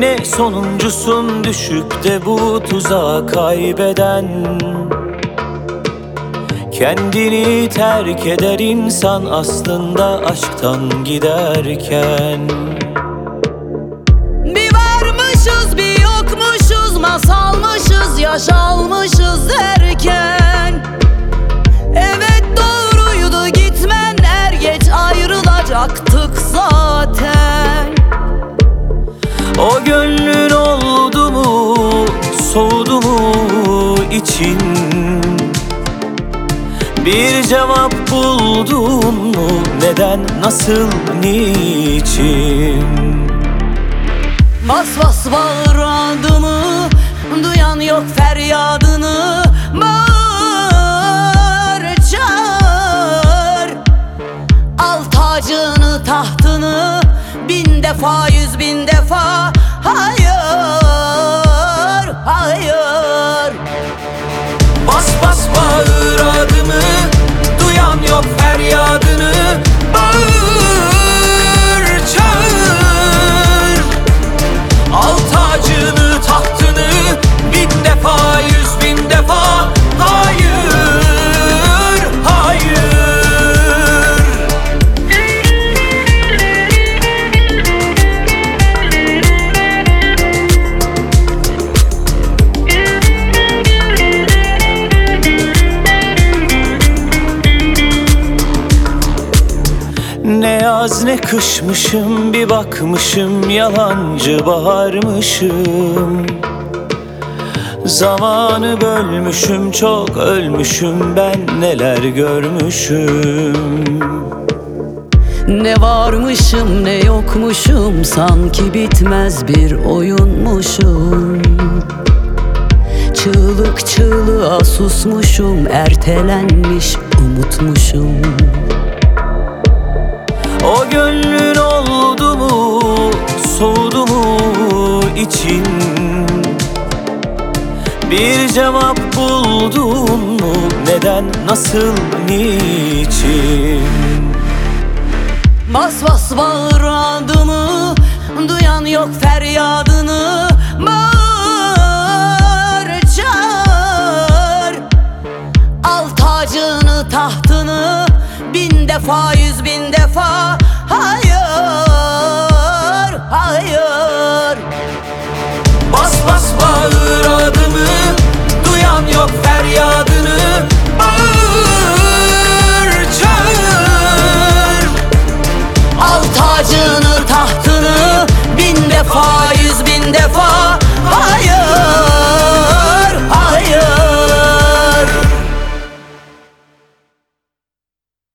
Yine sonuncusun düşüp de bu tuzağa kaybeden. Kendini terk eder insan aslında aşktan giderken. Bir varmışız bir yokmuşuz, masalmışız yaşalmışız derken. Evet doğruydu gitmen, er geç ayrılacaktık zaten. O gönlün oldu mu, soğudu mu için? Bir cevap buldun mu, neden, nasıl, niçin? Bas bas bağır adımı, duyan yok feryadını. Bağır çağır, al tacını tahtını, 1000 defa 100 bin defa. Hayır, hayır. Bas bas bağır adımı, duyan yok feryadını. Bağır çağır, al tacını tahtını, 1000 defa 100 bin defa. Hayır, hayır. Ne yaz ne kışmışım, bir bakmışım yalancı baharmışım. Zamanı bölmüşüm, çok ölmüşüm, ben neler görmüşüm. Ne varmışım ne yokmuşum, sanki bitmez bir oyunmuşum. Çığlık çığlığa susmuşum, ertelenmiş umutmuşum. O gönlün oldu mu, soğudu mu için? Bir cevap buldun mu, neden, nasıl, niçin? Bas bas bağır adımı, duyan yok feryadını. Bağır çağır, al tacını tahtını, 1000 defa 100 bin defa.